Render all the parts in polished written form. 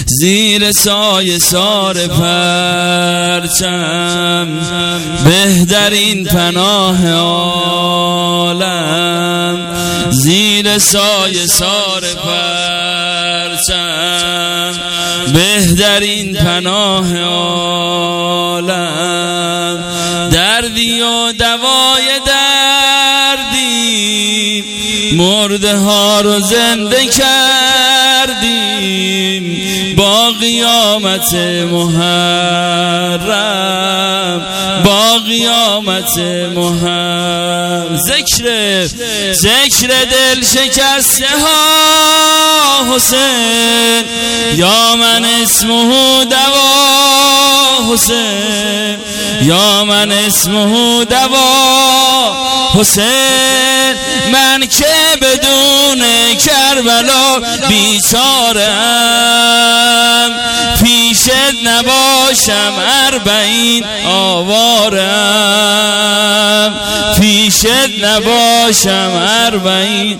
زیر سایه سار پرچم بهترین پناه عالم، زیر سایه سار پرچم بهترین پناه عالم. دردی و دوای دردی مرده ها رو زنده کردیم با قیامت محرم، با قیامت محرم. ذکر دل شکسته ها حسین، یا من اسمه دوا حسین، یا من اسمه دوا حسین. من که بدون کربلا بیچارم، پیشت نباشم 40 آوارم، پیشت نباشم 40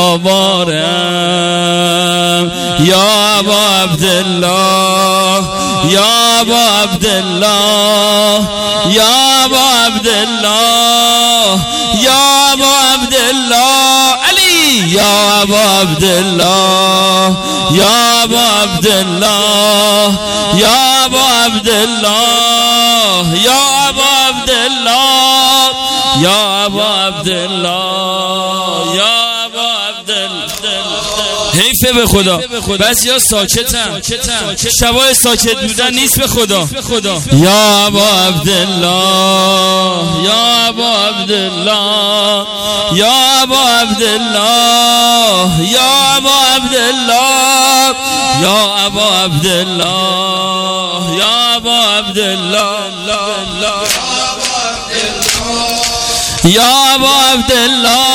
آوارم. یا ابا عبدالله، یا ابا عبدالله، یا ابا عبدالله، یا ابا عبدالله علی، یا ابا عبدالله، یا ابا عبدالله، یا ابا عبدالله، یا ابا عبدالله، یا ابا عبدالله، یا ابا عبدالله. حیفه به خدا بس یا ساکتم، شبای ساکت بودن نیست به خدا. یا ابا عبدالله، یا ابا عبدالله، یا ابا عبدالله، یا ابا عبدالله، یا ابا عبدالله، یا ابا عبدالله، یا ابا عبدالله.